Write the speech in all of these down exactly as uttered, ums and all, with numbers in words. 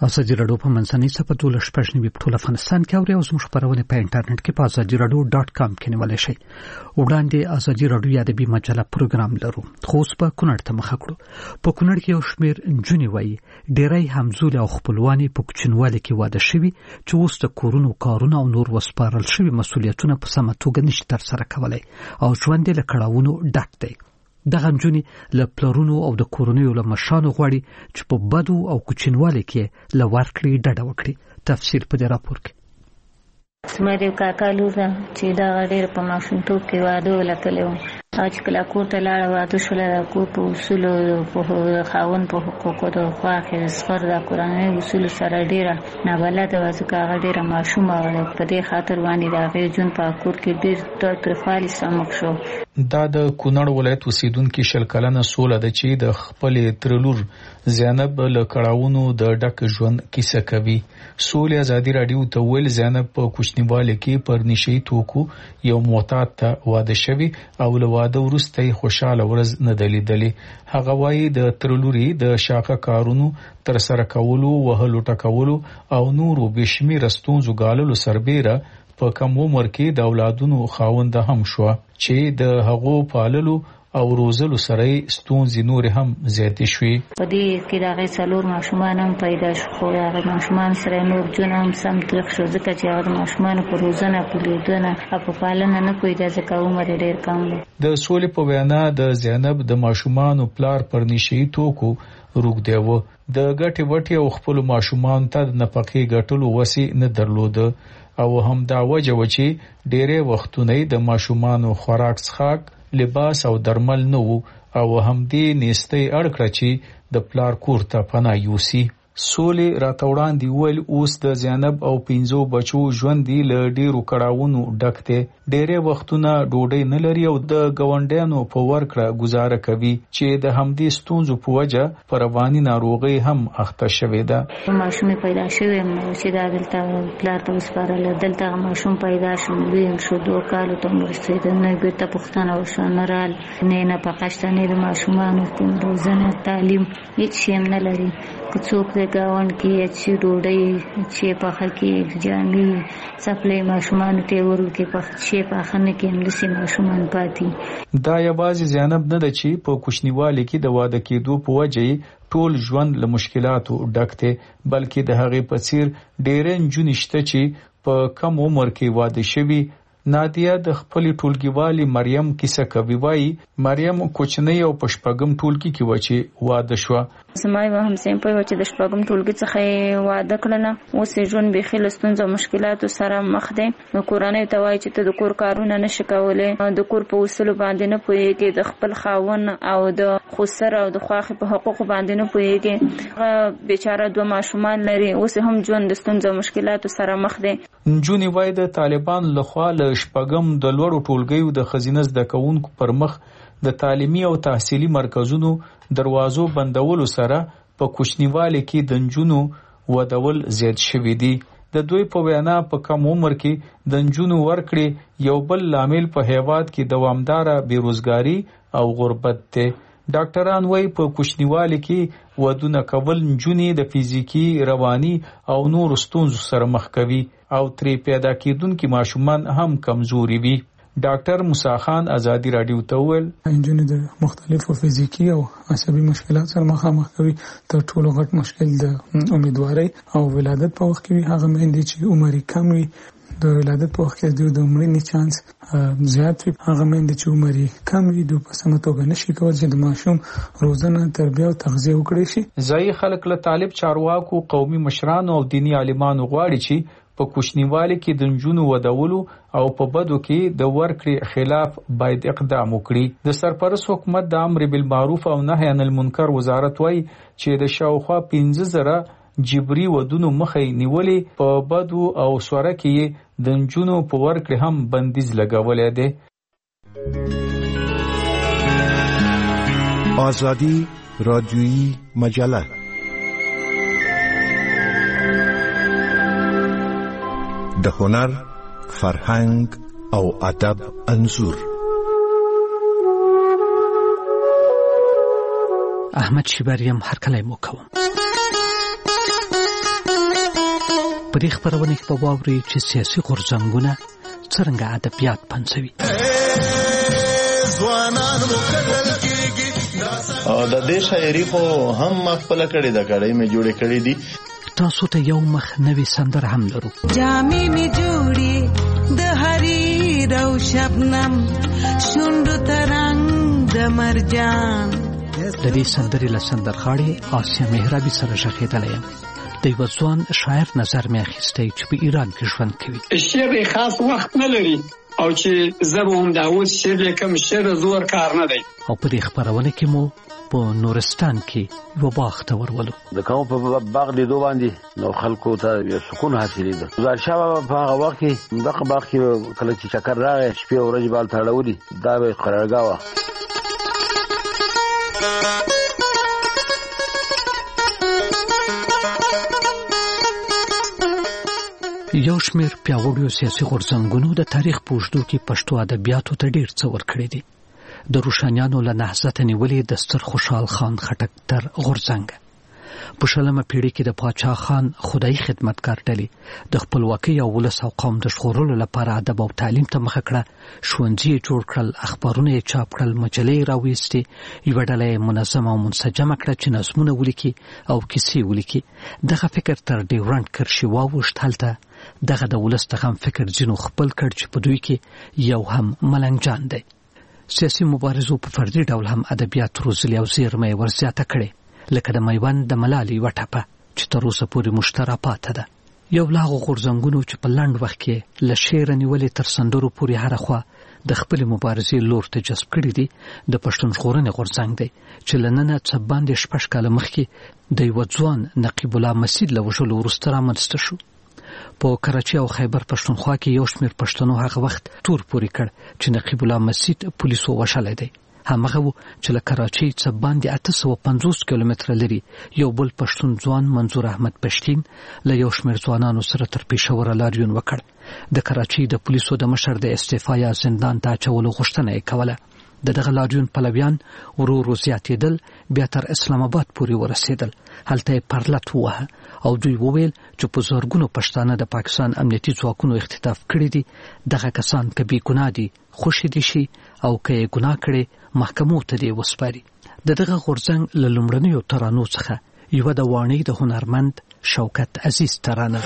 ازادي راډیو په منځنۍ صفحه د شپږ نیمې په ټول افغانستان کې اوري او زموږ خبرونه په انټرنیټ کې په ازادي راډیو ډاټ کام کې نیولای شئ. وړاندې ازادي راډیو یا د بي مجله پروګرام لرو. خو اوس په کونړ ته مخه کړو. په کونړ کې یو شمېر نجونې وایي ډېری همزولي او خپلوانې په کوچنیوالي کې واده شوي چې اوس د کورونو کارونه او نور وسپارل شوي مسؤلیتونه په سمه توګه نشي ترسره کولی او ژوند یې له کړاوونو ډک دی. دغه نجونې له پلرونو او د کورنیو له مشرانو غواړي چې په بدو او کوچنیوالي کې له ورکړې ډډه وکړي. تفصیل په دې راپور کې. زما د کاکا لور ده چې دغه ډېر په ماشومتوب کې واده ولکلی و او چې کله کور ته لاړه واده شوله د کور په اصولو په خاوند په حقوقو د خوا کې سفر د کورنۍ اصولو سره ډېره نابلده وه ځکه هغه ډېره ماشومه وه. په دې خاطر باندې د هغې ژوند په کور کې ډېر تاوتریخوالي سره مخ شو. دا د کونړ ولایت اوسیدونکي شل کلنه سوله ده چې د خپلې تره لور زینب له کړاوونو د ډک ژوند کیسه کوي. سولې ازادي راډیو ته ویل زینب په کوچنیوالي کې پر نشي توکو یو معتاد ته واده شوی او له واده وروسته خوشاله ورځ نه دلیدلې. هغه وایي د تره لوري د شاقه کارونو تر سره کولو وهلو ټکولو او نورو بشمیره ستونزو ګاللو سربیره په کم عمر کې د اولادونو خاوند هم شو چې د هغو پاللو او روزلو سره ستونزې نور هم زیاتې شوې. په دې کې د هغې څلور ماشومان هم پیدا شو خو د هغې ماشومان سره نور جون هم سم تریخ شو ځکه چې هغه د ماشومانو په روزنه په لیدنه او په پالنه نه پوهېده ځکه عمر یې ډېر کم و. د سولې په وینا د زینب د ماشومانو پلار پر نشي توکو روږدی و. د ګټې وټې او خپلو ماشومانو ته د نفقې ګټلو وسې نه درلوده او هم دا وجه و چې ډېرې وختونه د ماشومانو خوراک څښاک لباس او درمل نه وو او هم دې نيستي اړکړه چې د پلار کور ته پناه یوسي. سولې راته وړاندې ویل اوس د زینب او پنځو بچو ژوند دی له ډېرو کړاوونو ډک دی. ډېرې وختونه ډوډۍ نه لري او د ګاونډیانو په ورکړه گزاره کوي چې د همدې ستونزو په وجه پر رواني ناروغي هم اخته شوې ده. ماشوم پیدا شوی چې دا دلته پلار ته وسپارل دلته ماشوم پیدا شو ویم شو دوه کالو ته ورسېد نه بیرته پښتنه وشو نه رال نه نه پخښت نه د ماشومانو کوم روزنه تعلیم هیڅ شی نه لري. څوک د گاون کې چې ډوډۍ چې پخه کې جامې سپلې ماشومان ته ورکې پخ شي پخنه کې هم د سي ماشومان پاتې. دا یوازې زینب نه ده چې په کوچنیوالي کې د واده کېدو په وجه ټول ژوند له مشکلاتو ډک دی بلکې د هغې په څیر ډېرې نجونې شته چې په کم عمر کې واده شوي. نادیه د خپل ټولګیوالي مریم کیسه کوي. وایي مریم کوچنۍ او په شپږم ټولګي کې و چې واده شوه. زما یو همسایه په چې د شپږم ټولګي څخه واده کړله اوس یې ژوند بیخي له ستونزو او مشکلاتو سره مخ دی. نو کورنۍ ته وایي چې ته د کور کارونه نشي کولی د کور په اصولو باندې نه پوهېږې د خپل خاوند او د خسر او د خواښې په حقوقو باندې نه پوهېږې. هغه بیچاره دوه ماشومان لري اوس هم ژوند د ستونزو او مشکلاتو سره مخ دی. نجونې وایي د طالبانو لخوا له شپږم د لوړو ټولګیو د ښځینه زده کوونکو پر مخ د تعلیمي او تحصیلي مرکزونو دروازو بندولو سره په کوچنیوالي کې د نجونو ودول زیات شوي دي. د دوی په وینا په کم عمر کې د نجونو ورکړې یو بل لامل په هیواد کې دوامداره بیروزګاری او غربت دی. ډاکټران وایي په کوچنیوالي کې ودونه کول نجونې د فزیکی رواني او نور ستونزو سره مخ کوي او ترې پیدا کېدونکي ماشومان هم کمزوري وي. ډاکټر موسی خان ازادي راډیو ته وویل نجونې د مختلفو فزیکی او عصبي مشکلات سره مخامخ کوي. تر ټولو غټ مشکل د امیدوارۍ او ولادت په وخت کې وي. هغه میندې چې عمر کم وي د ولادت په وخت کې د مړینې چانس زیات وي. هغه میندې چې عمر کم وي دوی په سمه توګه نشي کولی چې د ماشوم روزنه تربیه او تغذیه وکړي شي. ځایي خلک له طالب چارواکو قومي مشرانو او دیني عالمانو غواړي چې په کوچنیوالي کې د نجونو ودولو او په بدو کې د ورکړې خلاف باید اقدام وکړي. د سرپرست حکومت د امر بالمعروف او نهي عن المنکر وزارت وایي چې د شاوخوا پنځه زره جبري ودونو مخې نیولې په بدو او سوره کې د نجونو په ورکړې هم بندیز لګولې ده. آزادی رادیویی مجله د هنر، فرهنګ او ادب انځور. احمد شیبریم هر کله مو کوم. په دې خبرونه کې په واوري چې سیاسي غورځنګونه څنګه ادبیات پنځوي. د دې شاعري خو هم خپل کړي د کړي مې جوړې کړي دي. تاسو ته یو مخ نوې سندره هم لرو. جامې می جوړي د حریر او شبنم شونډو ترنګ د مرجان. د دې سندرې له سندرغاړې آسیا مهرابي سره شخېدلې یم. د یو ځوان شاعر نظر مې اخیستی چې په ایران کې ژوند کوي. شعر خاص وخت نه لري او چې زه به هم دا اوس شعر لیکم، شعر زور کار نه دی. او په دې خپرونه کې مو په نورستان کې یو باغ ته ورولو. د کوم په باغ لیدو باندې نو خلکو ته یو سکون حاصلېده. ظاهر شاه په هغه وخت کې دغه باغ کې کله چې چکر راغی شپې او ورځې بال تړولي دا به قرارګاه وه. یو شمېر پیاوړیو سیاسي غورځنګونو د تاریخ په اوږدو کې پښتو ادبیاتو ته ډېر څه ورکړي دي. د روښانیانو له نهضت نیولې د ستر خوشحال خان خټک تر غورځنګ. په شلمه پیړۍ کې د پاچا خان خدای خدمتګار ډلې د خپلواکۍ او ولس او قوم د ژغورلو لپاره ادب او تعلیم ته مخه کړه. ښوونځي یې جوړ کړل، اخبارونه یې چاپ کړل، مجلې یې راویستې. یوه ډله یې منظمه او منسجمه کړه چې نظمونه ولیکي او کیسې ولیکي. دغه فکر تر ډیورنډ کرښې واوښت. هلته دغه د ولس د غم فکر ځینو خپل کړ چې په دوی کې یو هم ملنګ جان دی. سیاسي مبارزو په فردي ډول هم ادبیات روزلي او زیرمه یې ورزیاته کړې، لکه د میوند د ملالۍ یوه ټپه چې تر اوسه پورې مشتره پاته ده. یو له هغو غورځنګونو چې په لنډ وخت کې له شعره نیولې تر سندرو پورې هره خوا د خپلې مبارزې لور ته جذب کړي دي د پښتون ژغورنې غورځنګ دی چې له ننه څه باندې شپږ کاله مخکې د یوه ځوان نقیب الله مسید له وژلو وروسته رامنځته شو. په کراچۍ او خیبر پښتونخوا کې یو شمېر پښتنو هغه وخت تور پورې کړ چې نقیب الله مسید پولیسو وژلی دی. همغه و چې له کراچۍ څه باندې اته سوه پنځوس کیلومتره لرې یو بل پښتون ځوان منظور احمد پښتین له یو شمېر ځوانانو سره تر پېښوره لاریون وکړ. د کراچۍ د پولیسو د مشر د استعفا یا زندان ته اچولو غوښتنه یې کوله. د دغه لاریون پلویان ورو ورو زیاتېدل، بیا تر اسلام آباد پورې ورسېدل. هلته یې پرلت ووهه او دوی وویل چې په زرګونو پښتانه د پاکستان امنیتي ځواکونو اختطاف کړي دي. دغه کسان که بې ګناه دي خوشي دي شي او که یې ګناه کړي محکمو ته دې وسپاري. د دغه غورځنګ له لومړنیو ترانو څخه یوه د واڼۍ د هنرمند شوکت عزیز ترانه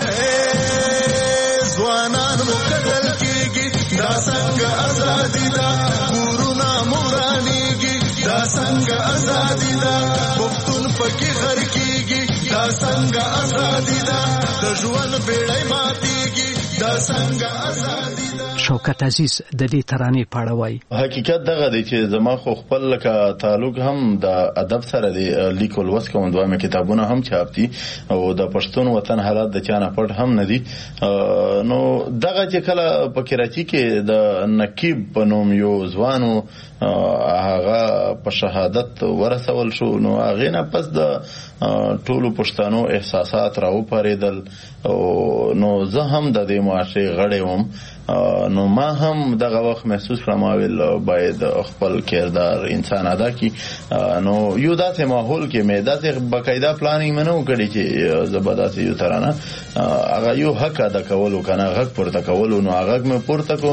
ځوانان مو قتل کېږي، دا څنګه ازادي ده، کورونه مو ورانېږي، دا څنګه ازادي ده، پښتون پکې غر کېږي، دا څنګه ازادي ده، د ژوند بیړۍ ماتېږي، دا څنګه ازادي ده. شوکت عزیز د دې ترانې په اړه وایي: حقیقت دغه دی چې زما خو خپل لکه تعلق هم د ادب سره دی، لیک او لوست کوم، دوه مې کتابونه هم چاپ دي او د پښتون وطن حالات د چا نه پټ هم نه دي. نو دغه چې کله په کراچۍ کې د نقیب په نوم یو ځوانو هغه په شهادت ورسول شو، نو هغې نه پس د ټولو پښتنو احساسات راوپارېدل. نو زه هم د دې معاشرې غړی وم، نو ما هم دغه وخت محسوس کړم ویل باید خپل کردار انسان ادا کړي. نو یو داسې ماحول کې مې داسې باقاعده پلانینګ مې نه و کړی چې زه به داسې یو ترانه هغه یو حق ادا کولو که نه غږ پورته کولو، نو هغه مې پورته کړو.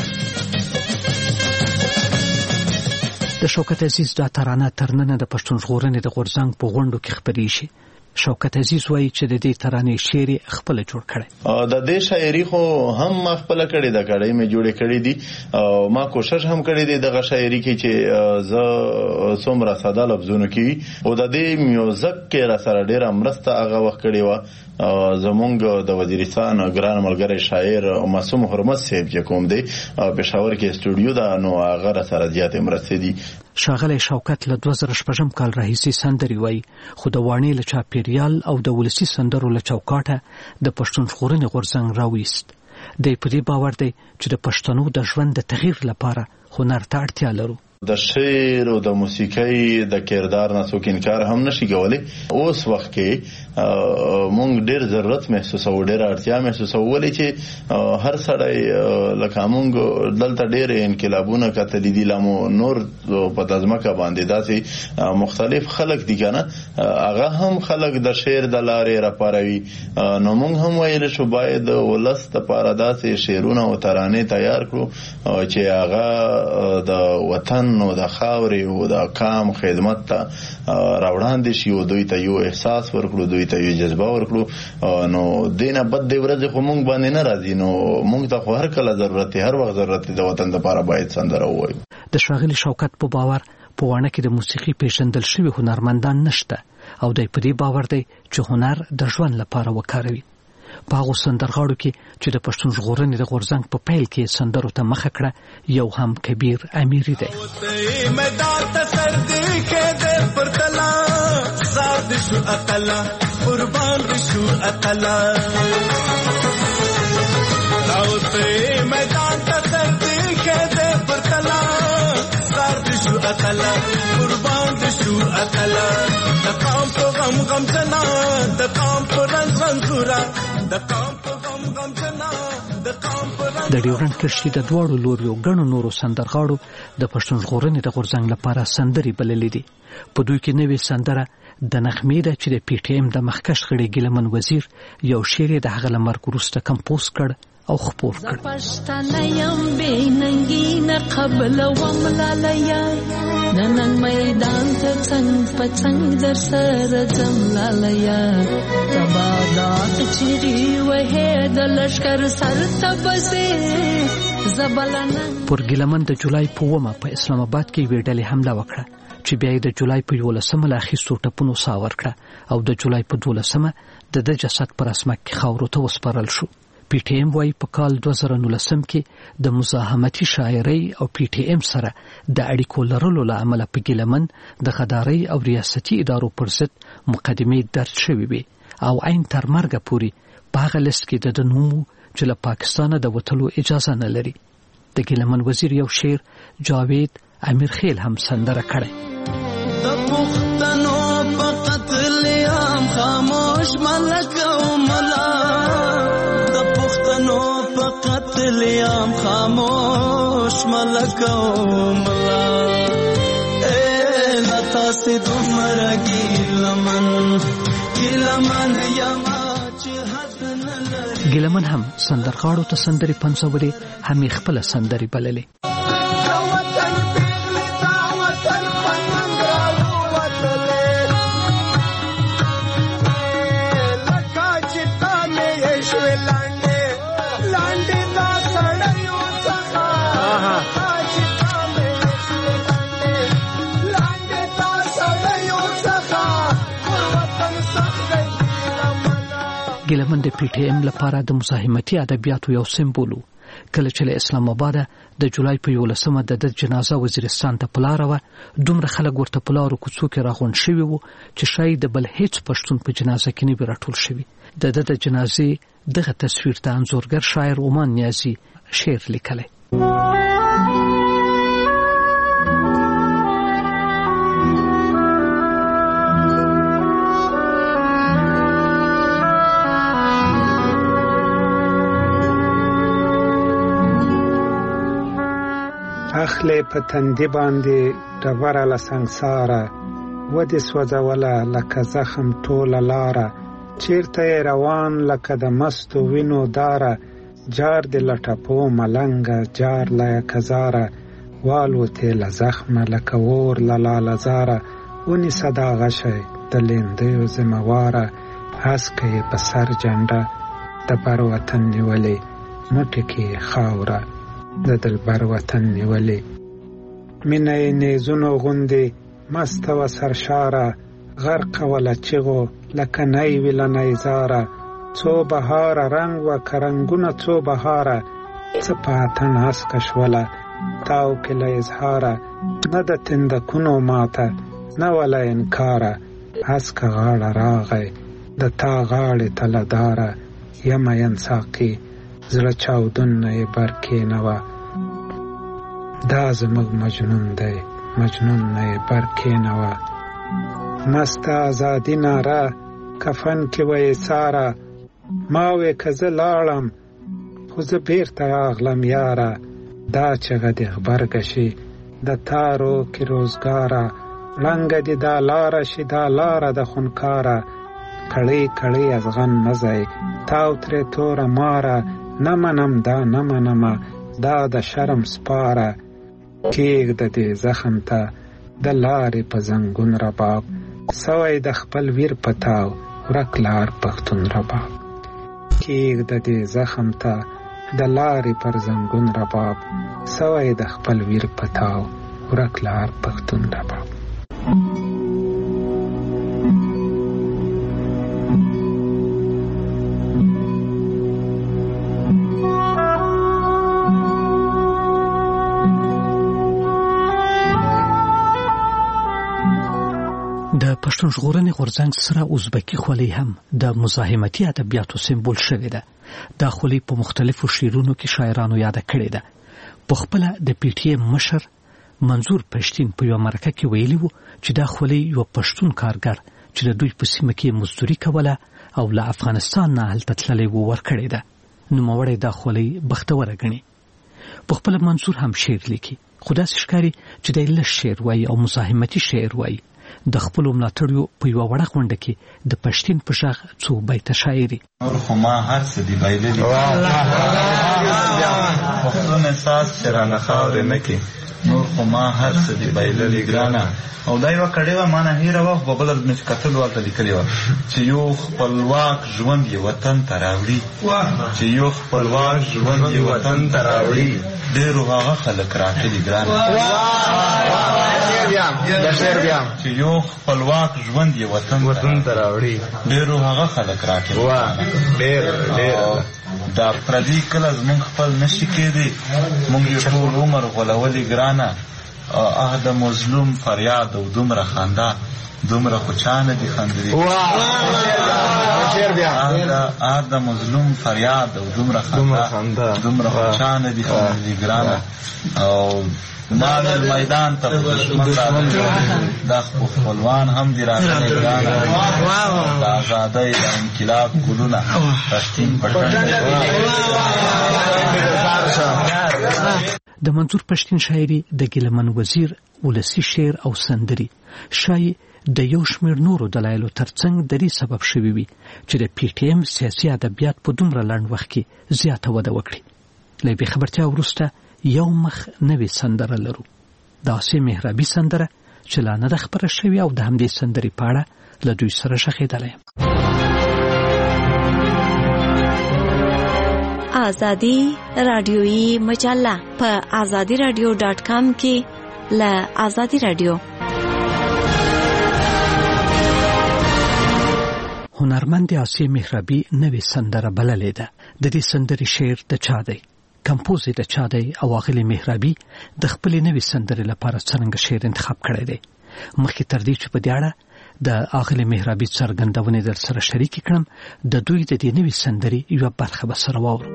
د شوکت عزیز دا ترانه تر ننه د پښتون ژغورنې د غورځنګ په غونډو کې خپرې شي. شوکت عزیز وایي چې د دې ترانې شعر خپل جوړ کړي. د دې شاعري خو هم ما خپل کړي د کړي مې جوړې کړي دي او ما کوشش هم کړی دی دغه شاعري کې چې زه څومره ساده لفظونه کې او د دې میوزیک کې را سره ډیره مرسته هغه وخت کړی و. زمونږ د وزیرستان ګران ملګری شاعر معصوم حرمت صاحب چې کوم دی پېښور کې استودیو ده، نو هغه را سره زیاتې مرستې دي. ښاغلی شوکت له دوه زره شپږم کال راهیسې سندرې وایي، خو د واڼې له چاپېریال او د ولسي سندرو له چوکاټه د پښتون ژغورنې غورځنګ راویست. دی په دې باور دی چې د پښتنو د ژوند د تغییر لپاره هنر ته اړتیا لرو. د شعر او د موسیقۍ د کردار نه څوک انکار هم نشي کولی. اوس وخت کې مونږ ډېر ضرورت محسوسو، ډېر اړتیا محسوسو ولې چې هر سړی لکه مونږ دلته ډېر انقلابونه کتلي دي، لامو نور په تزمکه باندې داسې مختلف خلک دي کنه، هغه هم خلک د شعر د لارې راپاروي. نو مونږ هم ویل شو باید ولس لپاره داسې شعرونه او ترانې تیار کړو چې هغه د وطن او د خاورې او د قام خدمت ته راوړاندې شي او دوی ته یو احساس ورکړو، دوی ته یو جذبه ورکړو. نو دینه بد دی ورځ خو مونږ باندې نه راځي، نو مونږ ته خو هر کله ضرورت دی، هر وخت ضرورت دی د وطن لپاره باید سندره ووایو. د ښاغلي شوکت په باور په وانه کې د موسیقي پیژندل شوي هنرمندان نشته او دوی په دې باور دی چې هنر د ژوند لپاره وکاروي. په هغو سندرغاړو کې چې د پښتون ژغورنې د غورځنګ په پیل کې سندرو ته مخه کړه یو هم کبیر امیری دی. میدان ته سر دی کې د پرتلا زاد شو اتلا قربان شو اتلا راوته میدان ته سر دی کې د پرتلا زاد شو اتلا قربان شو اتلا د قام په غم غم جنا د قام په رنگ رنگورا د قام په غم غم جنا د قام په رنگ. د ډیورنډ کرښې د دواړو لوریو ګڼو نورو سندرغاړو د پښتون ژغورنې د غورځنګ لپاره سندرې بللې دي. په دوی کې نوې سندره د نغمې ده چې د پی ټی ایم د مخکښ غړي ګیلمن وزیر یو شعر د هغه له مرګ وروسته کمپوز کړ او خپور کړ. پښتانه یم بې ننګي نه قبل وملاله نن میدان ته څنګ په څنګ در سره ځم لاله تبادات چیرې وه د لشکر سر ته بسې زبلنه. پر ګیلمن د جولای په اومه په اسلام آباد کې یوې ډلې حمله وکړه چې بیا د جولای په یولسمه له اخیستو ټپونو سا ورکړه او د جولای په دولسمه د د جسد پر اسمک کې خاورو ته وسپارل شو. پی ټی ایم وايي په کال دوه زره نولسم کې د مزاحمتي شاعرۍ او پی ټی ایم سره د اړیکو لرلو له امله په ګیلمن د غدارۍ او ریاستي ادارو پر ضد مقدمې درج شوې وي او عین تر مرګه پورې په هغه لیست کې د نومو چې له پاکستانه د وتلو اجازه نه لري. د ګیلمن وزیر یو شعر جاوید امیر خیل هم سندره کړی. د پښتنو په قتل عام خاموش ملک او ملا د پښتنو په قتل عام خاموش ملک او ملا اے لتا سي دومره ګیلمن ګیلمن یما چې حد نه لري. ګیلمن هم سندرغاړو ته سندرې پنځولې، هم یې خپله سندرې بللې. ګیلمن د پی ټی ایم لپاره د مزاحمتي ادبیاتو یو سمبول و. کله چې له اسلام آباد د جولای په یولسمه د جنازه وزیرستان ته پلاره وه، دومره خلک ورته په لارو کوڅو کې راغونډ شوي وو چې شاید د بل هیڅ پښتون په جنازه کې نه وي راټول شوي. د ده د جنازې دغه تصویر ته انځورګر شاعر عمان نیازي شعر لیکلی. اخلی په تندې باندې ډبره له سنګساره ودې سوځوله لکه زخم ټوله لاره چیرته یې روان لکه د مستو وینو داره جار دې له ټپو ملنګه جار له کزاره والوتې له زخمه لکه اور له لاله زاره ونیسه دا غشی د لیندیو ذمهواره هسکه یې په سر جنډه د بر وطن نیولې موټې کې خاوره د دلبر وطن نیولې مینه یې نیزونو غوندې مسته و سرشاره غرقه وله چیغو لکه نی وي له نیزاره څو بهاره رنګ وکه رنګونه څو بهاره څه په اتڼ هسکه شوله تاو کې له اظهاره نه د تندکونو ماته نه وله انکاره هسکه غاړه راغی د تا غاړې ته له داره یمه ین ساقي زړه چاودون نه یې بر کېنوه دا زموږ مجنون دی مجنون نه بر کېنوه مست ازادي ناره کفن کې وې ساره ما وې که زه لاړم خو زه بیرته راغلم یاره دا چغه دې غبرګه شي د تارو کې روزګاره لنګه دې دا لاره شي دا لاره د خونکاره کړی کړی ازغن مزای تاو ترې توره ماره نه منم دا نه منمه دا د شرم سپاره کېږده دې زخم ته د لارې په زنګون رباب سوی د خپل ویر په تاو ورک لار پښتون رباب کېږده دې زخم ته د لارې پر زنګون رباب سوی د خپل ویر په تاو ورک لار پښتون رباب د پښتون ژغورنې غورځنګ سره ازبکي خولۍ هم د مزاحمتي ادبیاتو سمبول شوې ده. دا خولۍ په مختلفو شعرونو کې شاعرانو یاد کړې ده. په خپل د پی ټی ایم مشر منظور پښتين په یو مرکه کې ویلي وو چې دا خولۍ یو پښتون کارګر چې د دوی په سیمه کې مزدوري کوله او له افغانستان نه هلته تللی وو ورکړې ده. نوموړی دا خولۍ بختوره ګڼي. په خپل منظور هم شعر لیکي، خو داسې ښکاري چې دی لږ شعر وایي او مزاحمتي شعر وایي. د خپل ملاتړیو په یو وړه غونډه کې د پښتين په شاخ څو بیت شاعري نور خو ما هر څه دی بایللی پښتون احساس چرانه خاورې نه کې نور خو ما هر څه دی بایللی ګرانه او دا یو کړي و معنا هیره و په بل د کتل ورته لیکلی و چې یو خپلواک ژوند یې وطن ته راوړي چې یو خپلواک ژوند یې وطن ته راوړي ډېر هغه خلک راټلي ګرانه چې یو خپلواک ژوند یې وطن ته راوړي ډېر هغه خلک راټلي ډېر ډېر دا پردي کله زمونږ خپل نشي کېدی مونږ یې ټول عمر غولولي ګرانه اه د مظلوم فریاد او دومره خندا دومره خو چانه دي خندري اه د مظلوم فریاد او دومره خندا دومره خو چانه دي خندري ګرانه او مال میدان ته دشمن راغلی دا خپلوان هم دي راغلي ګرانه د آزادۍ د انقلاب ګلونه پښتين پټن د منظور پښتين شاعري د ګلمن وزیر ولسی شعر او سندري شای د یو شمېر نورو دلایلو ترڅنګ د دې سبب شوي وي چې د پی ټی ایم سیاسي ادبیات په دومره لنډ وخت کې زیاته وده وکړي. له دې خبرتیا وروسته یو مخ نوې سندره لرو، د آسیې مهرابي سندره چې لا نه ده خپره شوې او د همدې سندرې په اړه له دوی سره ښخېدلی یم. آزادی رادیویی مجله په آزادی رادیو ډاټ کام کې له آزادی رادیو هنرمند آسیې مهرابي نوې سندره بللې ده. د دې سندرې شعر د چا دی، کمپوز د چا دی او اغلې مهرابي د خپلې نوې سندرې لپاره څرنګه شعر انتخاب کړی دی. مخکې تر دې چې په دې اړه د اغلې مهرابي څرګندونې در سره شریکې کړم، د دوی د دې نوې سندرې یوه برخه به سره واورو.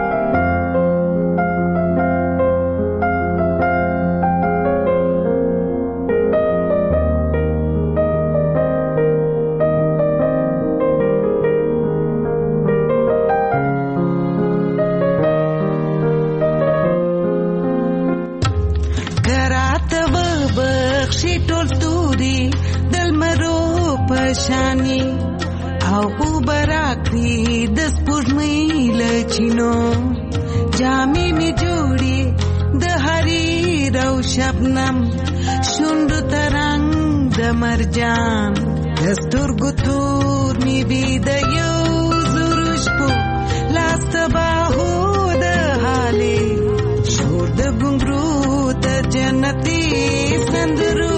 شانی او اوبراکری د سپوږمۍ لچینو جامې می جوړي د حریر او شبنم شونډو ترنګ د مرجان دستورګو تور می بي د یو زروش په لاس تباهو د حالې شور د ګنګرو د جنتي سندرو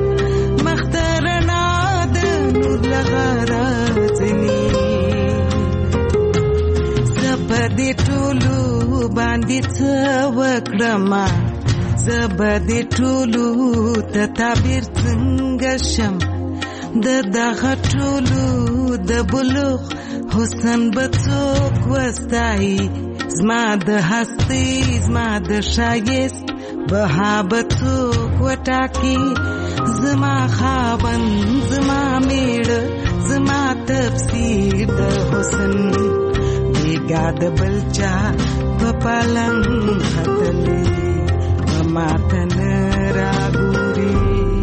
زبدي ټولو باندې څه وکړم زبدي ټولو ته تعبیر څنګه شم د دغه ټولو د بلوغ حسن به څوک وستایي زما د هستۍ زما د ښایست بهابتو وټاکی زما خاون زما میړه زما تفسیر د حسن بیګا د بلچا په پالنګ خطلې ما تن راګوري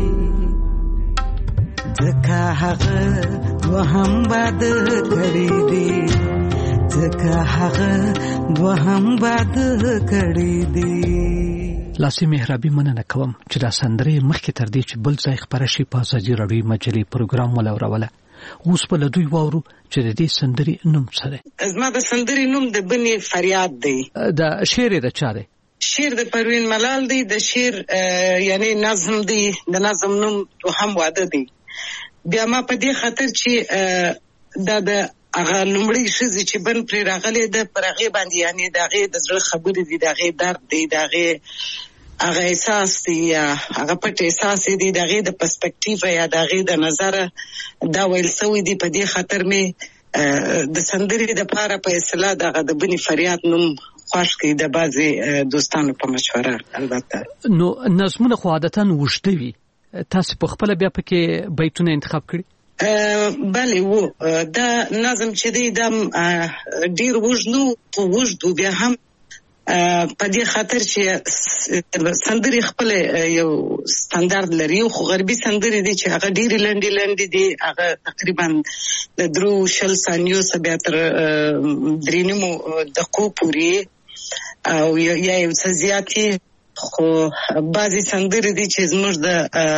ځکه هغه وهم باد کړی دی ځکه هغه وهم باد کړی دی. لاسي مهربي مننه کوم چې دا سندرې مخکې تر دې چې بل ځای خبره شي په ازادي راډیو مجلې پروګرام ولوروله. اوس په لدوی واورو چې د دې سندرې نوم څه دی؟ زما د سندرې نوم د بني فریاد دی. د شعر د چا دی؟ شعر د پروین ملال دی. د شعر یعنی نظم دی. د نظم نوم هم واده دی. بیا ما په دې خاطر چې دا د هغه لومړی شزي چې بن پر راغلي د پرغه باندې یعنی دغه د زړه خبرې دي دغه درد دی دغه هغه احساس دی هغه پټ احساس دی دغه د پرسپیکټیو یا دغه د نظر دا ویل سوی دی. په دې خاطر مې د سندرې د پاره په اصطلاح دغه د بني فریاد نوم خوښ کړي د بعضي دوستانو په مشوره. البته نو نظمونه خو عادتاً وشته وي، تاسو په خپل بیا پکې بیتونه انتخاب کړی؟ بله و دا نظم چې دی دا ډیر وژنو په وژدو بیا هم په دې خاطر چې سندرې خپل یو ستاندارد لري. خو غربي سندرې دي چې هغه ډېرې لنډې لنډې دي، هغه تقریبا د درو شل ثانیو څخه بیا تر درې نیمو دقیقو پورې او یا یو څه زیاتې. خو بعضې سندرې دي چې زموږ د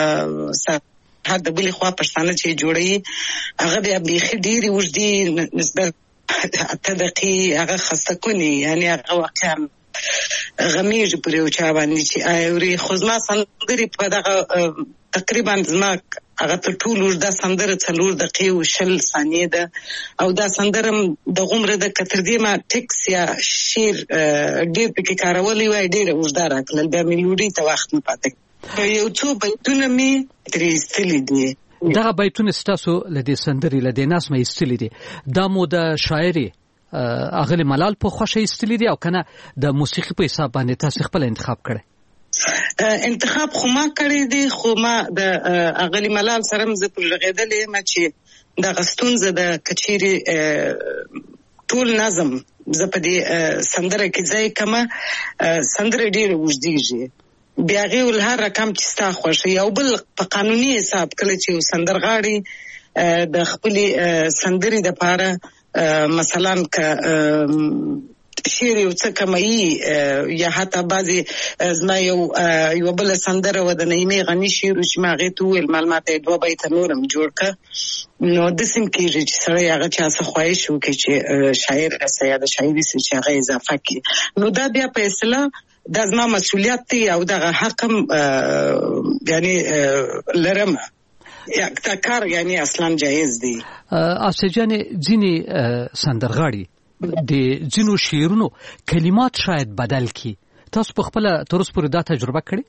حد بلی خوا پښتانه چې جوړي هغه بیا بیخي ډېرې اوږدې نسبت اته دقیقې هغه خسته کوني، یعنی هغه واقعا غمیږي پر یو چا باندې چې اوري. خو زما سندرې په دغه تقریبا زما هغه تر ټولو اوږده سندره څلور دقیقې او شل ثانیې ده او دا سندره د غومره د کتر دې ما ټیکس یا شعر ډېر پکې کارولي وای ډېره اوږده راکړل، بیا میلوډي ته وخت نه پاتې. یو څو بیتونه مې ترې ایستلي دي. دغه بیتونه ستاسو له دې سندرې له دې نظمه ایستلي دي، دا مو د شاعري اغلی ملال په خوښه ایستلي دي او کنه د موسیقي په حساب باندې تاسو خپل انتخاب کړی؟ انتخاب خو ما کړی دی، خو ما د اغلی ملال سره مزه پر لغېدلې ما چې د غستونزه د کچيري ټول نظم زه په دې سندره کې ځای کما سندره ډېر وژديږي بیا غوړ هر رقم چې ستا خوښ یو بل په قانوني حساب کله چې سندرغاړي د خپل سندري د پاره مثلا ک شعر یو څه کمایي یا حتی بعضي زما یو یو بل سندره و د نیمه غني شعر چې ما غې تو ول معلومات دوه بیت نورم جوړ ک نو د سیم کې چې سره هغه چا څه خوښ شو کې چې شاعر اسیا د شاعري څه چې هغه اضافه کی نو دا بیا په اصطلاح دا زما مسؤلیت دی او دغه حقم یعنی لرم یا کار یعنی اصلا جایز دی. اسجان ځینی سندرغاړي د ځینو شعرونو کلمات شاید بدل کی، تاسو په خپل تر اوسه پورې دا تجربه کړې؟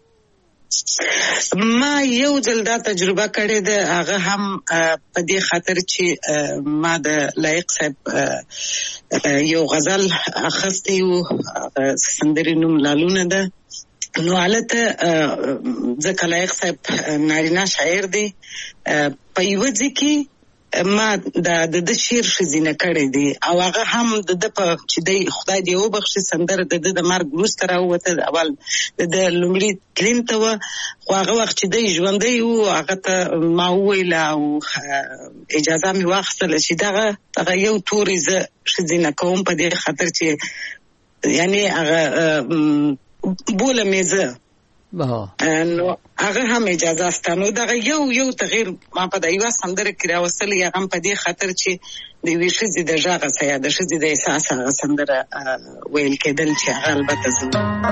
ما یو ځل دا تجربه کړې ده، هغه هم په دې خاطر چې ما د لایق صاحب یو غزل اخستی و سندري نوم لالونه ده نو حالت ځکه لایق صاحب نارینه شاعر دی په یو ځکه ما د د شعر خزینه کړې دي او هغه هم د په چې دی خدای دی او بخښي سندره د د مرګ وروسته راوته اول د لومړي کلیم ته خو هغه وخت چې دی ژوندۍ و هغه ته ما ویل او اجازه مې واخیستله چې دغه هغه یو توري زه خزینه کوم په دې خاطر چې یعنی هغه بوله مې زه نو هغه هم اجازه ستانو دغه یو یو تغییر ما په دایو سندره کې راوستل یا هم په دې خاطر چې د ویشي د ژغه سیا د شې د احساس هغه سندره ویل کېدل چې هغه البته زه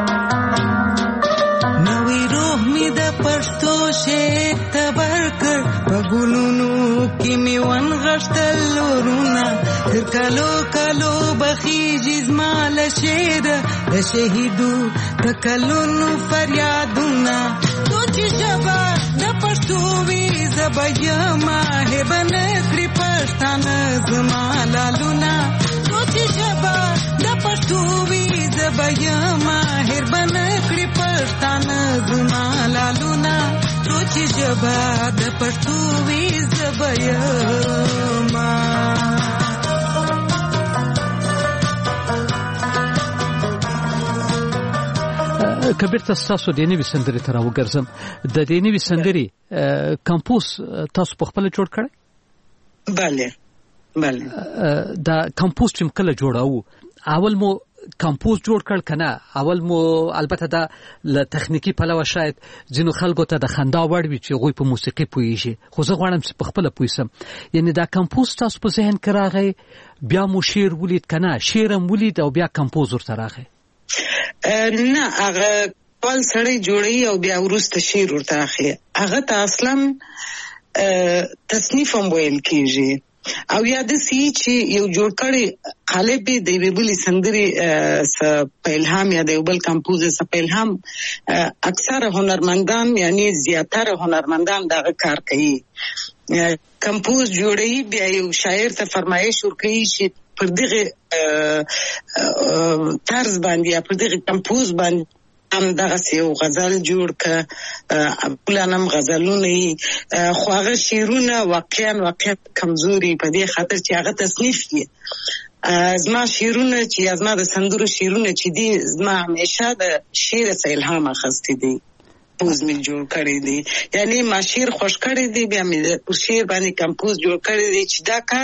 نوې روح می د پښتو شیک تبرکر په ګلونو کې می ون غشتل ورونه تر کالو کالو بخي جسمال شهید د شهیدو تکلونو فریادونه تو چې شبا د پښتو وی زبېما هبن کړی پښتانه زما لالونه تو چې شبا د پښتو وی زبېما هبن کړی پښتانه درانه زما لالونه سوچ ژبه د پښتو وي زبېما کبیر تاسو د نوې سندرې تر وګرځم د دې نوې سندرې کمپوز تاسو په خپل جوړ کړی؟ bale bale دا کمپوز چې کله جوړاو اول مو کمپوز جوړ کړ کنه اول مو البته دا ل تخنیکی پلوه شاید ځینو خلکو ته د خندا وړ وي چې غوي په موسیقي پويږي خو زه غواړم چې په خپل پويسم یعنی دا کمپوز تاسو په ذهن کې راغی بیا مو شعر ولید کنه شعرم ولید او بیا کمپوز ورته راغی؟ نه هغه ټول سړی جوړي او بیا ورسته شعر ورته راغی هغه ته اصلا تصنیف هم ویل کیږي او یا د سی چې یو جوړ کړي غالب دی ویبلی سندري س په الهام یا د یو بل کمپوزر س په الهام اکثر هنرمندان یعنی زیاتره هنرمندان دا کار کوي کمپوز جوړي بیا یو شاعر ته فرمایش ورکړي چې پر دغه طرز باندې یا پر دغه کمپوز باندې ام دغه یو غزل جوړ ک خپلانم غزلونه خو هغه شعرونه واقعا واقعا کمزوري په دې خاطر چې هغه تصنیف دي زما شعرونه چې زما د سندرو شعرونه چې دي زما همیشه د شعر څخه الهام اخیستی دي کمپوز می جوړ کړی دي یعنی ما شعر خوش کړی دي بیا می پر شعر باندې کمپوز جوړ کړی دي چې دا کار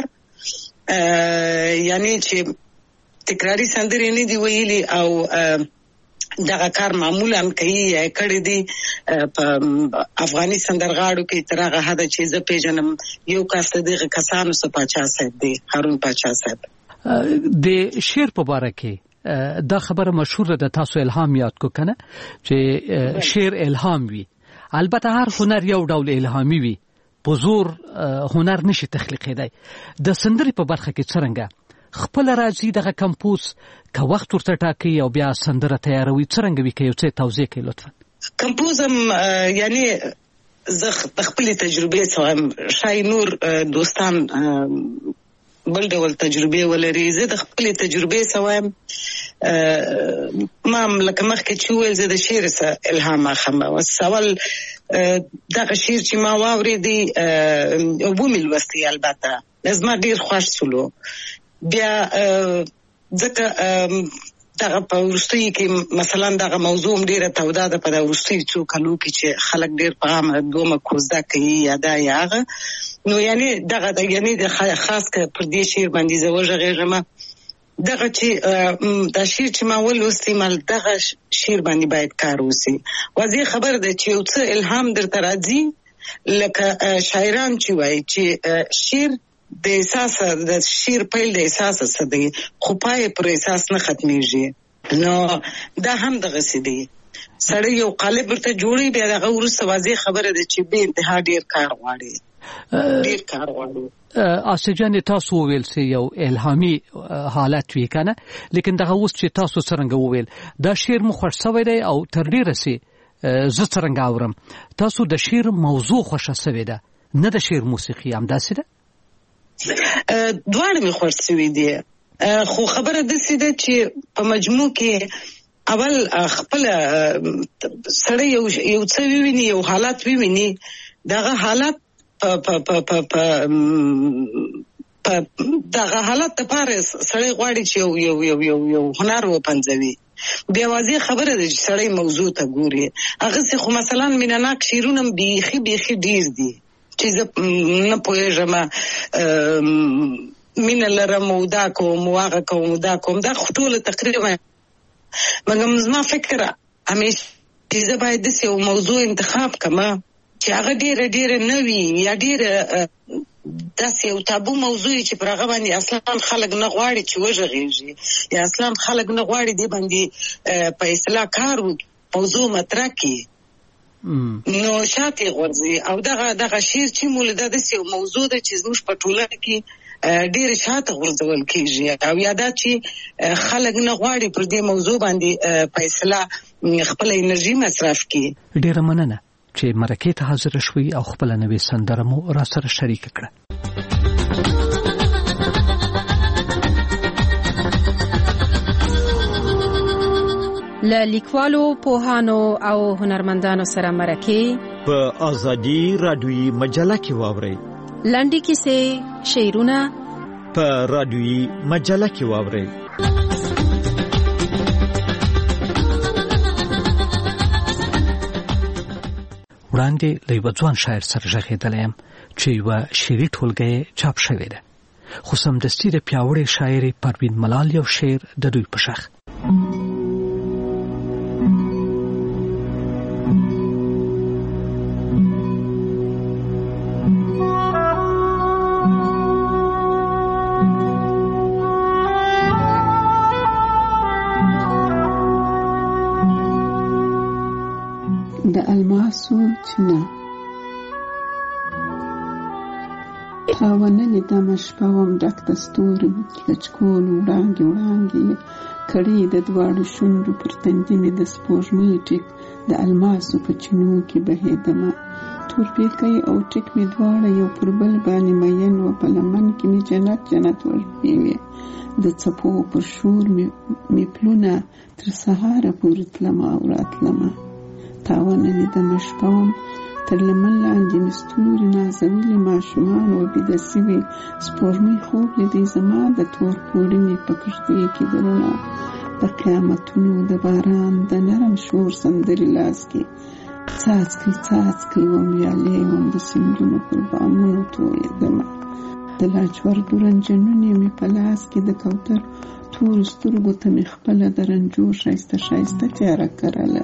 یعنی چې تکراری سندرې نه دی ویلي او دغه کار معمولا کوي کړی دی په افغاني سندرغاړو کې ترغه هدا چې زه پیژنم یو کس دغه کسانو څخه پاچا صاحب دی هارون پاچا صاحب د شعر په اړه کې دا خبره مشهور ده تاسو الهام یاد کو کنه چې شعر الهام وي البته هر هنر یو ډول الهامي وي په زور هنر نشي تخلیقي دی د سندري په برخه کې څنګه خپل راځي دغه کمپوز که وخت ورته ټاکي او بیا سندره تیاروي څنګه وی کوي څه توضیح کوي لطفا کمپوزم یعنی زه خپل تجربه سوام شای نور دوستان بل ډول تجربه ولري زه د خپل تجربه سوام ما لکه مخکې چې ویل زه د شعر سره الهام اخلم او سوال دغه شعر چې ما واورېدی او بومل وستي البته لازم ډیر خوښ سولو بیا ځکه دغه په ورستي کې مثلا دغه موضوع ډیره توده ده په ورستي څو کلو کې چې خلک ډیر په عام دومره کوزده کوي یا دا یاغه نو یعنی دغه یعنی د خاص ک پر دې شعر باندې زوجه غیرمه دغه چې د شعر چې ما ولوستي مال دغه شعر باندې باید کار وسی واځي خبر ده چې یو څه الهام درته راځي لکه شاعران چې وایي چې شعر د احساس د شعر پیل د احساس څخه دی خو پای پر احساس نه ختميږي نو دا هم دغه سدي سړی یو قالب ورته جوړي بیا دغه ورسره واځي خبره ده چې به انتها ډیر کار غواړي ډیر کار غواړي اسجن تاسو ویل سي یو الهامي حالت وی کنه لیکن دغه اوس چې تاسو څنګه ویل دا شعر مخ شوی دی او تر ډیره سي زه څنګه اورم تاسو د شعر موضوع خوښه شوی ده نه د شعر موسیقي هم داسې ده دواړه می خوښ شوی دي خو خبره د سیده چې په مجموع کې اول خپل سره یو یو څه ویني یو حالت ویني دغه حالت په په په په دغه حالت ته پاره سړی غواړي چې یو یو یو یو یو هنر و پنځوي بیا واځي خبره ده چې سړی موضوع ته ګوري هغه څه خو مثلا مینناک شیرونه بیخي بیخي ډیر دي چې نه پوهېږم مینه لرم او دا کوم واغه کوم دا کوم دا ټول تقریبا مګم زما فکر همیشه چې زه باید د یو موضوع انتخاب کما چې هغه ډېر ډېر نوی یا ډېر داسې یو تابو موضوع چې پر هغه باندې اصلا خلک نه غواړي چې وژغېږي یا اصلا خلک نه غواړي دې باندې په اصلاح کار وکړي موضوع مطرح کړي نو شاته ورځي او دغه دغه شعر چې مولده د یو موضوع د چې زموږ په ټولنه کې ډېر شاته ورځول کېږي او یاده چې خلک نه غواړي پر دې موضوع باندې فیصله خپل انرژي مصرف کړي ډېر مننه چې مرکه ته حاضر شوي او خپل نوې سندره مو را سره شریک کړه له لیکوالو پوهانو او هنرمندانو سره مرکه په ازادي رادیوي مجله کې واورئ. لنډې کیسې، شعرونه په رادیوي مجله کې واورئ. وړاندې له یوه ځوان شاعر سره غږېدلی یم چې یوه شعري ټولګه یې چاپ شوې ده، خو سمدستي د پیاوړې شاعرې پروین ملال یو شعر د دوی په شخ. د الماسو چینه تاونه لیدمه شپه وم ډک د ستورو لچکونو وړانګې وړانګې کړي د دواړو شونډو پر تندي مې د سپوږمۍ ټیک د الماسو په چینو کې بهېدمه. تورپیکی او ټیک مې دواړه یو پر بل باندې مین و، په لمن کې مې جنت جنت وږمې وې. د څپو پر شور مې پلونه تر سهاره پورې تلمه او راتلمه. تاونه لیدمه شپه وم تر لمن لاندې مې ستوري نازولي ماشومان و بیده سوي سپوږمۍ خوب لیدی زما د تور پوړنې په کښتۍ کې درونه د قیامتونو د باران د نرم شور سندرې لاس کې څاڅکي څاڅکي وم ویالې وم د سیندونو پر بامونو تویېدمه. د لاجوردو رنجنونې مې په لاس کې د کوتر تورو سترګو ته مې خپله د رنجو ښایسته ښایسته تیاره کرله.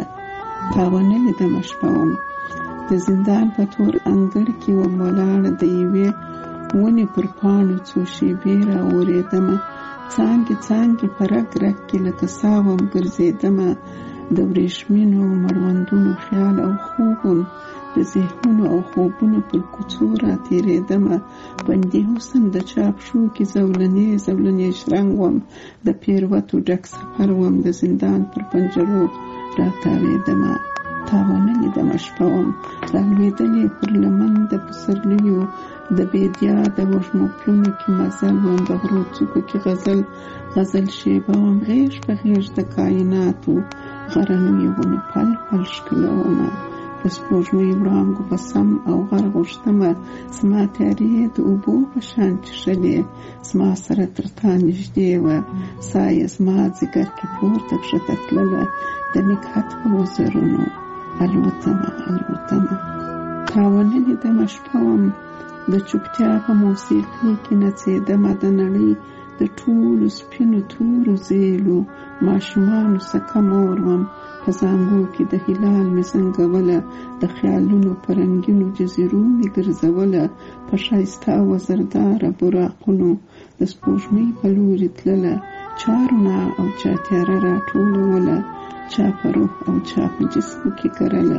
تاونه لیدمه شپه وم د زندان په تور انګړ کې وم ولاړه د یوې ونې پر پاڼو څو شېبې راورېدمه. څانګې څانګې په رګ رګ کې لکه سا وم ګرځېدمه. د وریښمینو مړوندونو خیال او خوب وم د ذهنونو او خوبونو پر کوڅو راتېرېدمه. بندي حسن د چاپ شو کې زولنې زولنې شرنګ وم. د پیروتو ډک سفر وم د زندان پر پنجرو راتاوېدمه. تاونه لیدمه شپه وم رالوېدلې پر لمن د پسرلیو د بیدیا د وږمو پلونو کې مزل وم. د غرو څوکو کې غزل غزل شیبه وم غیږ په غیږ د کائناتو غرنیو ونو پل پل ښکلومه. د سپوږمۍ وړانګو په سم او غر غوښتمه. زما تیارې د اوبو په شان چښلې زما سره تر تا نږدې وه. ساه یې زما ځیګر کې پورته کښته تلله د نګهت په وزرونو الوتمه الوتمه. تاونه لیدمه شپه وم د چوپتیا په موسیقۍ کې نڅېدمه. د نړۍ د ټولو سپینو تورو زیلو ماشومانو سکه مور وم. په زانګو کې د هلال مې زنګوله. د خیالونو په رنګینو جزیرو مې ګرځوله. په ښایسته وزرداره براقونو د سپوږمۍ په لورې تلله. چا رڼا او چا تیاره راټولوله، چا په روح او چا په جسمو کې کرله.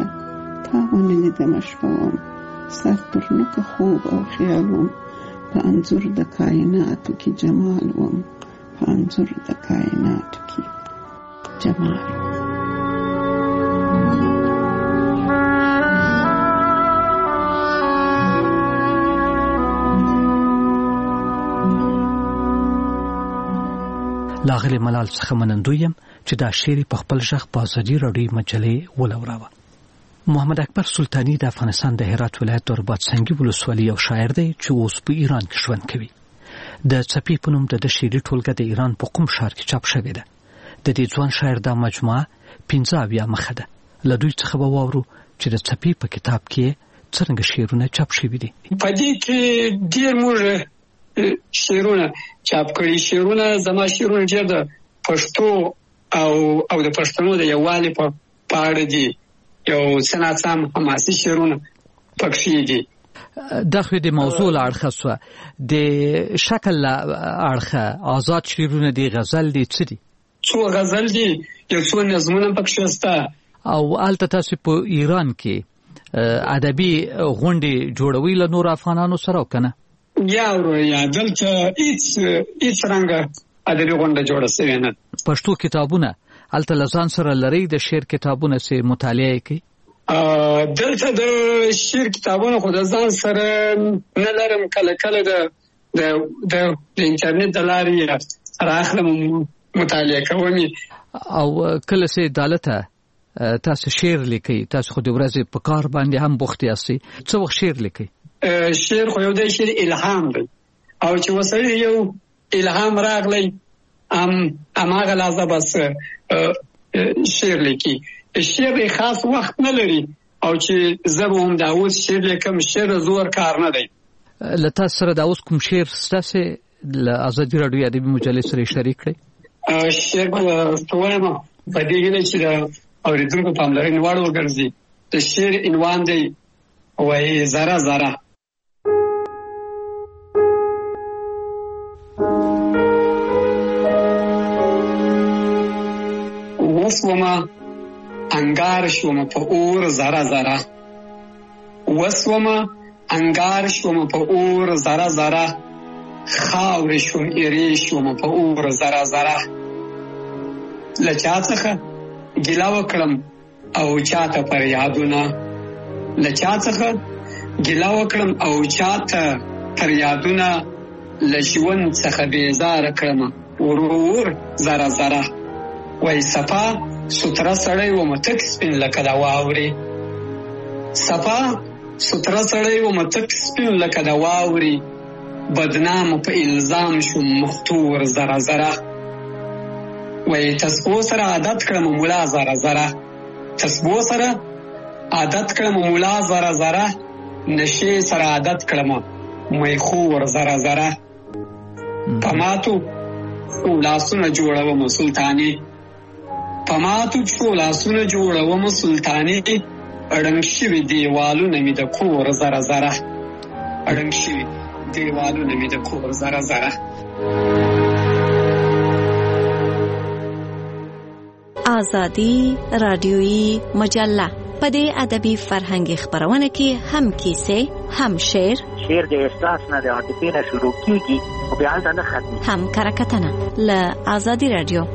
تاونه لیدمه شپه وم سر تر نوکه خوب او خیال وم. په انځور د کائناتو کې جمال وم. په انځور د کائناتو کې جمال وم. لاغلی ملال څخه منندوی یم چې دا شعر په خپل ژغ په ازادي راډیو مجلې ولوراوه. محمد اکبر سلطانی د افغانستان د هرات ولایت رباطسنګي ولسوالۍ یو شاعر دی چې اوس په ایران کې ژوند کوي. د څپې په نوم د ده شعري ټولګه د ایران په قم ښار کې چاپ شوې ده. د دې ځوان شاعر دا مجموعه پنځه اویا مخه ده. له دوی څخه به واورو چې د څپې په کتاب کې څرنګه شعرونه چاپ شوي دي. په دې کې ډېر موږ شعرونه چاپ کړي. شعرونه زما شعرونه ډېر د پښتو او او د پښتنو د یووالي په اړه دي. یو څه ناڅه حماسي شعرونه پکښې دي. دا خو د موضوع له اړخه سوه. د شکل له اړخه آزاد شعرونه دي، غزل دي، څه دي؟ څو غزل دي، یو څو نظمونه پکښې شته. او هلته تاسو په ایران کې ادبي غونډې جوړوي له نورو افغانانو سره او که نه؟ یا یا دلته هیڅ هیڅ رنګه ادبي غونډه جوړه شوې نه. پښتو کتابونه هلته له ځان سره لرئ؟ د شعر کتابونه چې مطالعه کوي؟ دلته د شعر کتابونه خو د ځان سره نه لرم. کله کله د د د انټرنیټ د لارې راخلم مطالعه کوم. او کله سه عدالت تاسو شعر لیکي، تاسو خو د ورځې په کار باندې هم بوخت یاستئ، څه وخت شعر لیکي؟ شعر خو یو دی شعر الهام دی، او چې وسړی یو الهام راغلی ام اماغه لازم بس شعر لیکي. شعر خاص وخت نه لري، او چې زه هم دا اوس شعر لیکم، شعر زور کار نه دی. لته سره دا اوس کوم شعر ستاسو ل ازادي رادیو ادبي مجلې سره شریک کړئ؟ شعر په وایم په دې کې چې دا اوریدونکو پاملرنه وړ وګرځي. د شعر عنوان دی وای زرا زرا. وسوما انگار شوم په اور زرا زرا، وسوما انگار شوم په اور زرا زرا، خاور شوم ایری شوم په اور زرا زرا. لچا څخه ګیلا وکړم او چاته پر یادونه، لچا څخه ګیلا وکړم او چاته پر یادونه، لژوند څخه بیزار کړم ورور زرا زرا. وای صفا ستره سړی و متک سپین لکه د واورې، صفا ستره سړی و متک سپین لکه د واورې، بدنام په الزام شوم مختور زرا زرا. وای تسبو سره عادت کړم مولا زرا زرا، تسبو سره عادت کړم مولا زرا زرا، نشي سره عادت کړم میخور زرا زرا. پماتو لاسونه جوړوم سلطانی، پماتو څو لاسونه جوړوم سلطانی، اړنګ شوي دیوالونه مې د کور زرا زرا، اړنګ شوي دیوالونه مې د کور زرا زرا. آزادی رادیویی مجله په دې ادبي فرهنګي خبرونه کې هم کیسې، هم شعر، شعر د احساس نه د عاطفې نه شروع کیږي او بیا هلته نه ختمي، هم کرکټنه له آزادی رادیو.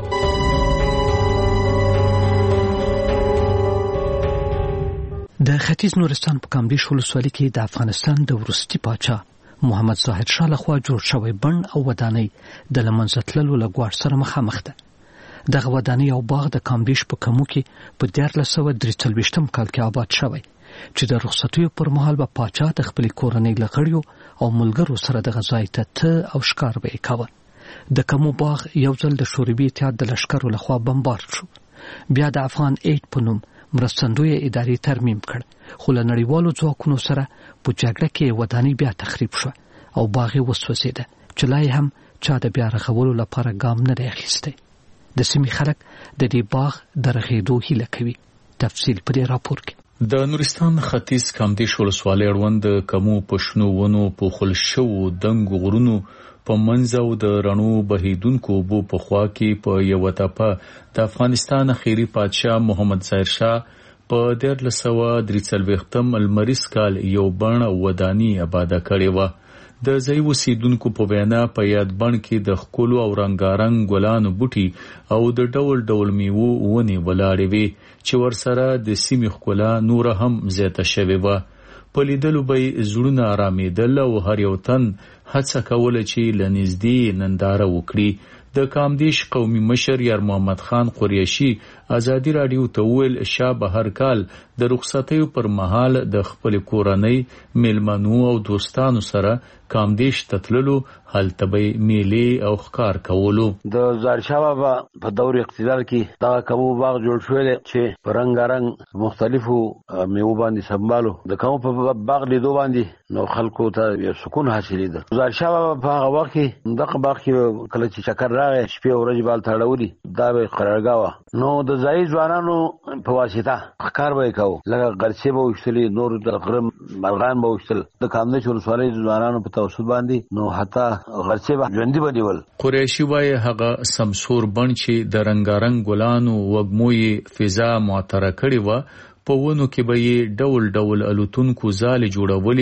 د ختیځ نورستان په کامدیش ولسوالۍ کې د افغانستان د وروستي پاچا محمد ظاهر شاه لخوا جوړ شوی بڼ او ودانۍ د له منځه تللو له ګواښ سره مخامخ ده. دغه ودانۍ او باغ د کامدیش په کمو کې په دیارلس سوه درې څلوېښتم کال کې آباد شوی، چې د رخصتیو پر مهال به پاچا د خپلې کورنۍ له غړیو او ملګرو سره دغه ځای ته ته او ښکار به یې کاوه. د کمو باغ یو ځل د شوروي اتحاد د لښکرو لخوا بمبارد شو، بیا د افغان ایډ په نوم مرستندویه ادارې ترمیم کړ، خو له نړیوالو ځواکونو سره په جګړه کې ودانۍ بیا تخریب شوه او باغ یې وسوځېده، چې لا یې هم چا د بیا رغولو لپاره ګام نه دی اخیستی. د سیمې خلک د دې باغ د رغېدو هیله کوي. تفصیل په دې راپور کې. د نورستان ختیځ کامدیش ولسوالۍ اړوند د کمو په شنو ونو پوښل شوو دنګو غرونو په منځ او د رڼو بهیدونکو اوبو په خوا کې په یوه تپه د افغانستان اخیري پادشاه محمد ظاهر شاه په دیارلس سوه درې څلوېښتم لمریز کال یو بڼ او ودانۍ آباده کړې وه. د ځایي اوسېدونکو په وینا په یاد بڼ کې د ښکلو او رنګارنګ ګلانو بوټي او د ډول ډول میوو ونې ولاړې وې، چې ورسره د سیمې ښکلا نوره هم زیاته شوې وه. په لیدلو به یې زړونه ارامېدل او هر یو تن هڅه کوله چې له نږدې ننداره وکړي. د کامدیش قومي مشر یار محمد خان قریشي ازادي رادیو ته وویل شاه به هر کال د رخصتیو پر مهال د خپل کورنۍ، میلمنو او دوستانو سره کامدیش ته تللو، هلته به میلې او ښکار کولو. د ظاهر شاه بابا په دور اقتدار کې دا کمو باغ جوړ شوی دی چې په رنګارنګ مختلفو میوو باندې سمبالو. د کمو په باغ لیدو باندې نو خلکو ته یو سکون حاصلېده. ظاهر شاه بابا په هغه وخت کې دغه باغ کې کله چې چکر راغی شپې او ورځې بال تړولي، دا به قرارګاه وه. نو د ځایي ځوانانو په واسطه ښکار به یې کوو، لکه غرڅې به ویشتلې، نور د غره مرغان به ویشتل. د کامدیش ولسوالۍ ځوانانو په توسط باندې نو حتی غرڅې به ژوندي به نیول. قریشي وایي هغه سمسور بڼ چې د رنګارنګ ګلانو وږمو یې فضا معطره کړې وه، په ونو کې به یې ډول ډول الوتونکو ځالې جوړولې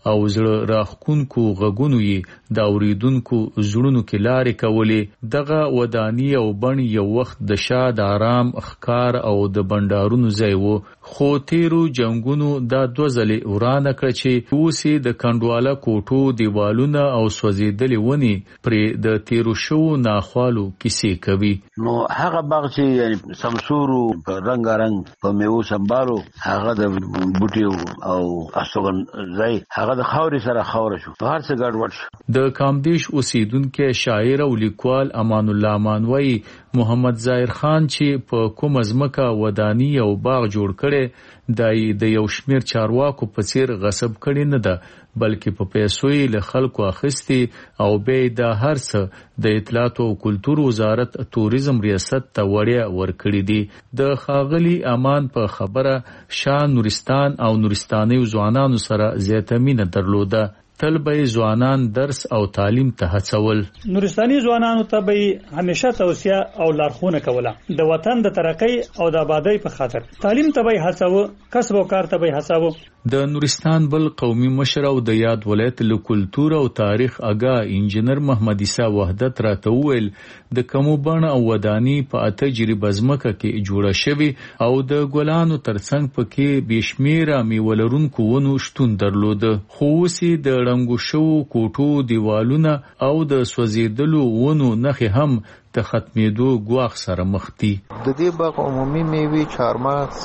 او زړه راخونکو غږونو یې د اوریدونکو زړونو کې لارې کولې. دغه ودانی او بڼ یو وخت د شاد آرام ښکار او د بندارونو ځای و، خو تیرو جنگونو دا دوه ځلې ورانه کړ چې اوسې د کنډواله کوټو دیوالونه او سوځېدلې ونې پرې د تیرو شو ناخوالو کیسې کوي. نو هغه باغ چې یعنی سمسورو په رنگارنګ په میوو سمبالو هغه د بوټیو او استوګن ځای هغه د خاورې سره خاور شو، هر څه ګډوډ شو. د کامدیش اوسیدونکو شاعر او لیکوال امان الله مانوي محمد ظاهر خان چې په کوم ځمکه ودانی او باغ جوړ کړي دای د یو شمیر چارواکو په څیر غصب کړي نه ده، بلکې په پیسو یې له خلکو اخیستي او به د هر څه د اطلاعات او کلتور وزارت توریزم ریاست ته وړیا ورکړي دي. د خاغلی امان په خبره شاه نورستان او نورستاني ځوانانو سره زیاته مینه درلوده. تل به ځوانان درس او تعلیم ته هڅول. نورستاني ځوانانو ته به همیشه توصیه او لارښوونه کوله د وطن د ترقۍ او د آبادی په خاطر. تعلیم ته به هڅاوه، کسب او کار ته به هڅاوه. د نورستان بل قومي مشر او د یاد ولایت له کلتور او تاریخ اگا انجنیر محمد عیسی وحدت راته وویل د کومو بڼ او ودانی په اته جریبه ځمکه کې جوړه شوی او د ګلانو ترڅنګ پکې بشمیره میولرونکو ونو شتون درلود، خو اوسې د رنګو شو کوټو دیوالونه او د سوځېدلو ونو نخې هم د ختمېدو ګواښ سره مخ دي. د دې باغ عمومي میوې چارمغز،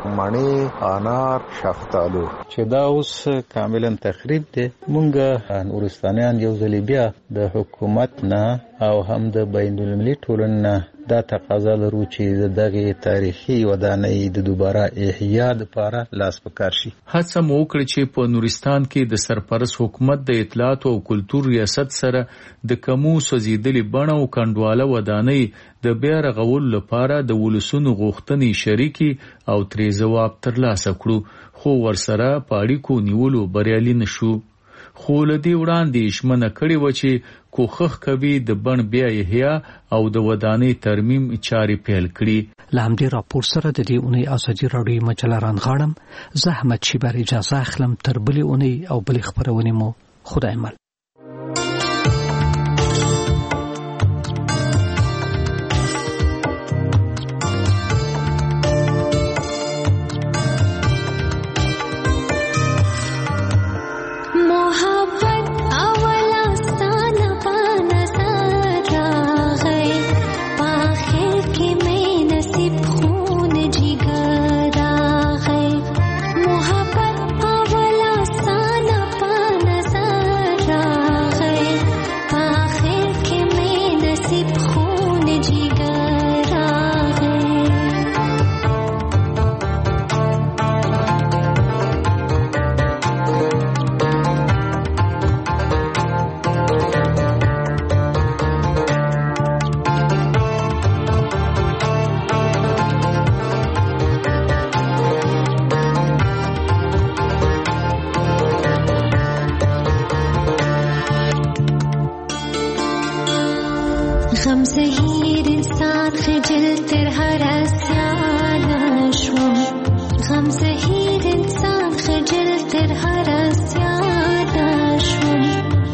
مڼې، انار، شفتالو چې دا اوس کاملا تخریب دي. مونږ نورستانیان یو ځل بیا د حکومت نه او هم د بین المللي ټولنې نه دا تقاضا لرو چې دغه تاریخي ودانۍ د دوباره احیا لپاره لاس پکار شي. هڅه مو وکړه چې په نورستان کې د سرپرست حکومت د اطلاعات او کلتور ریاست سره د کومو سوځېدلې بڼ او کنډواله ودانۍ د بیا رغولو لپاره د ولسونو غوښتنې شریکي او ترې ځواب ترلاسه کړو، خو ورسره په اړیکو نیولو بریالي نشو. خو لدی وړاندې شمنه کړي و چې کوخخ کوي د بڼ بیا احیا او د ودانۍ ترمیم چارې پیل کړي. لامدی راپور سره د دې اونۍ ازادي راډیو مجله رانغاړم. زه احمد شیبر اجازه اخلم تر بلې اونۍ او بلې خبرونې مو خدای مل. غم زهیر انسان خجل تر هر اسیان شوم، غم زهیر انسان خجل تر هر اسیان شوم.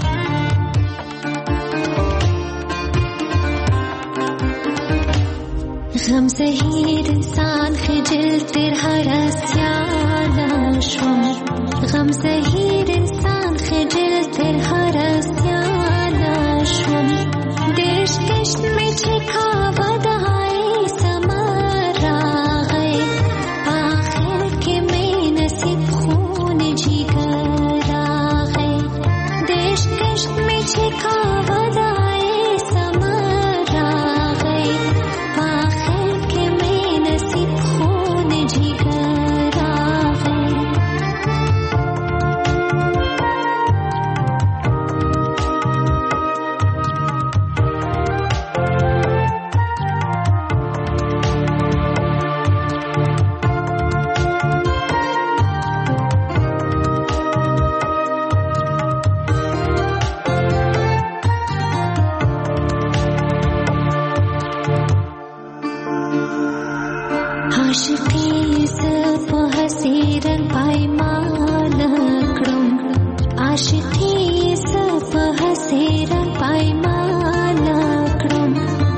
غم زهیر انسان خجل تر هر اسیان شوم، غم زهیر انسان خجل تر هر اسیان شوم. देश देश में छिखा वदाई समर गए, आखिर के में नसीब खून जिगर गए. देश देश में छिखा वदाई समर गए, आखिर के में नसीब खून जिगर गए. رنگ پایمان کړم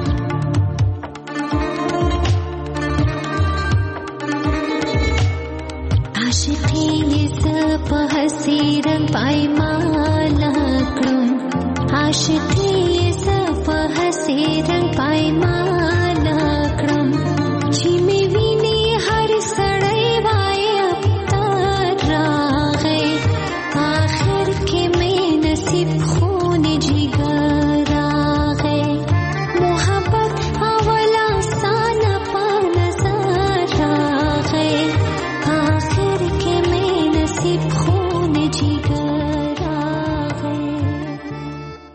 عاشقي ز په هسي رنگ پایمان کړم عاشقي ز په هسي رنگ پایمان